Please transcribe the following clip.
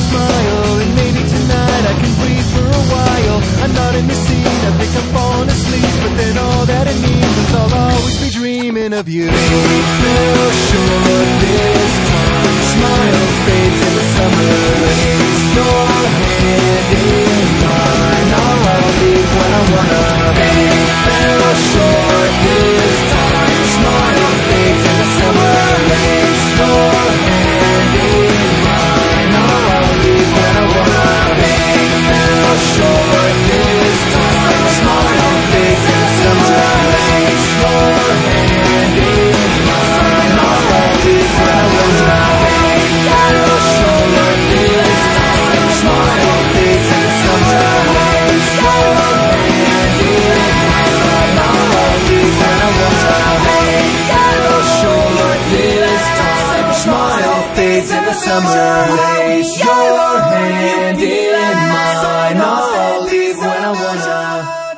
smile, and maybe tonight I can breathe for a while. I'm not in the scene, I think I'm falling asleep, but then all that it means is I'll always be dreaming of you. Fell short this time, smile fades in the summer rays. Your hand in mine, I'll leave when I wanna be. Fell short this time, smile fades in the summer rays. Your hand in mine, I'll leave when I wanna be. Fell short this time, smile fades in the summer rays. Your hand in mine, I'll leave when I wanna be. Fell short this time, smile fades in the summer rays. Your hand in mine, I'll leave when I wanna be. Fell short this time, smile fades in the summer rays. Your hand in mine, I'll leave when I wanna